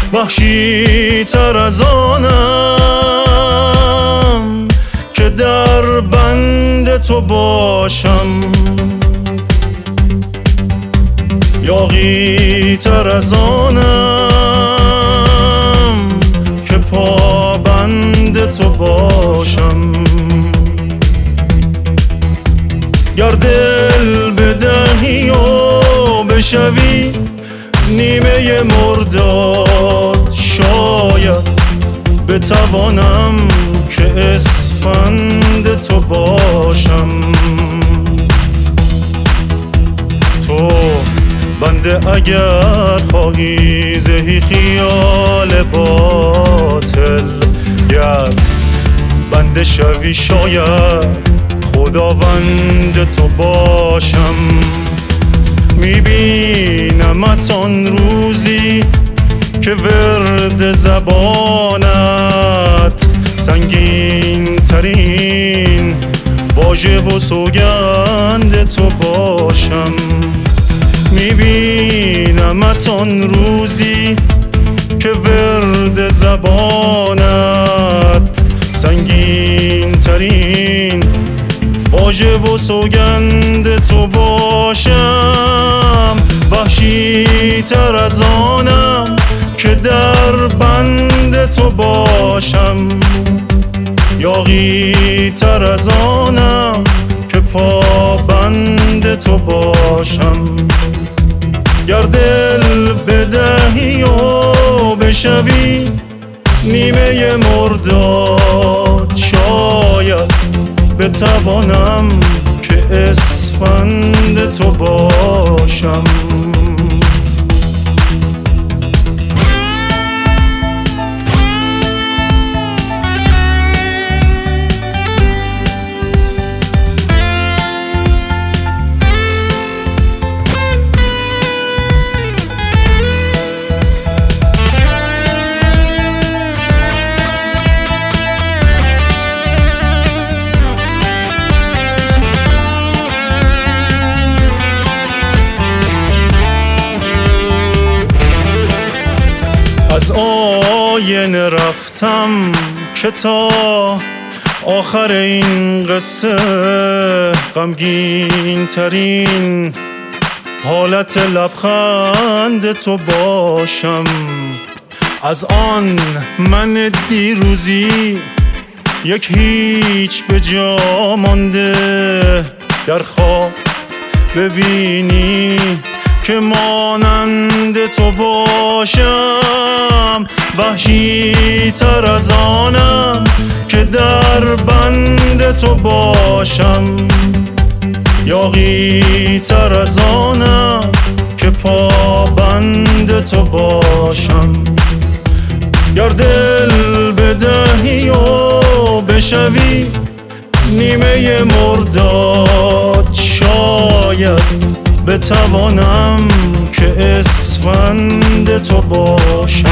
وحشی تر از آنم که در بند تو باشم، یاغی تر از آنم که پابند تو باشم. گر دل بدهی و بشوی نیمه مرداد، شاید بتوانم که اسفند تو باشم. تو بنده اگر خواهی زهی خیال باطل، گر بنده شوی شاید خداوند تو باشم. میبینمت آن روزی که ورد زبانت سنگین ترین واژه و سوگند تو باشم. میبینمت آن روزی که ورد زبانت سنگین ترین واژه و سوگند تو باشم. وحشی تر از آنم که در بند تو باشم، یاغی تر از آنم که پابند تو باشم. گر دل بدهی و بشوی نیمه مرداد، شاید بتوانم که اسفند تو باشم. از آینه رفتم که تا آخر این قصه غمگین ترین حالت لبخند تو باشم. از آن من دیروزی یک هیچ به جا مانده، در خواب ببینی که مانند تو باشم. وحشی تر از آنم که در بند تو باشم، یاغی تر از آنم که پابند تو باشم. گر دل بدهی و بشوی نیمه مرداد، شاید بتوانم که اسفند تو باشم.